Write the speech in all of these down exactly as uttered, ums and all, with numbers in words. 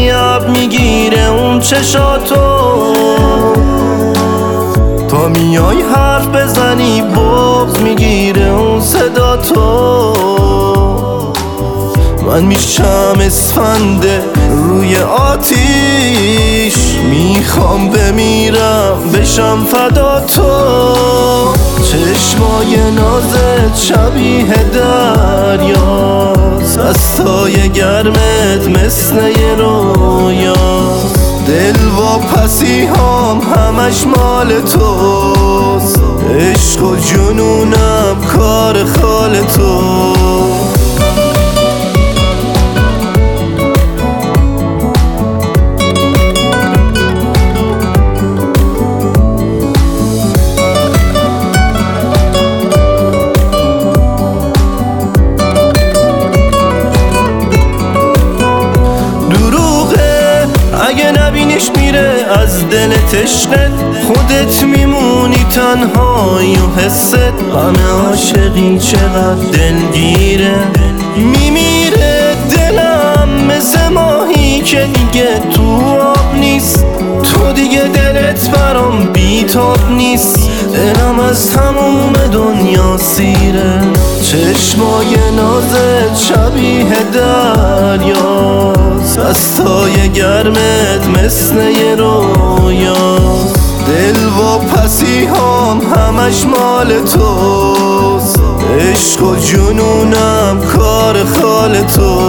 اب میگیره اون چشاتو، تا میای حرف بزنی بغض میگیره اون صدا تو. من میشم اسفنده روی آتیش، میخوام بمیرم بشم فدا تو. چشمای نازت شبیه دریاست، دستای گرمت مثل یه رویاست. دل و پسی هم همش مال توست، عشق و جنونم کار خال تو. اگه نبینیش میره از دل تشنت، خودت میمونی تنهایی و حست. همه عاشقی چقدر دلگیره، میمیره دلم مثل ماهی که دیگه تو آب نیست. تو دیگه دلت برام بیتاب نیست، دلم از تموم دنیا سیره. چشمای نازت شبیه دریاست، دستای گرمت مثل یه رویاست. دل و پسی هم همش مال توست، عشق و جنونم کار خال تو.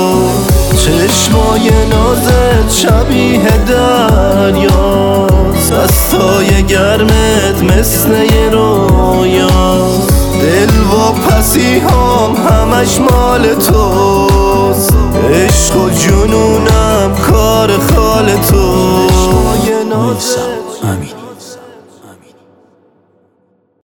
چشمای نازت شبیه دریاست، دستای گرمت مثل یه رویاست. دل و پسی هم همش مال توست، عشق و جنونم کار خال تو.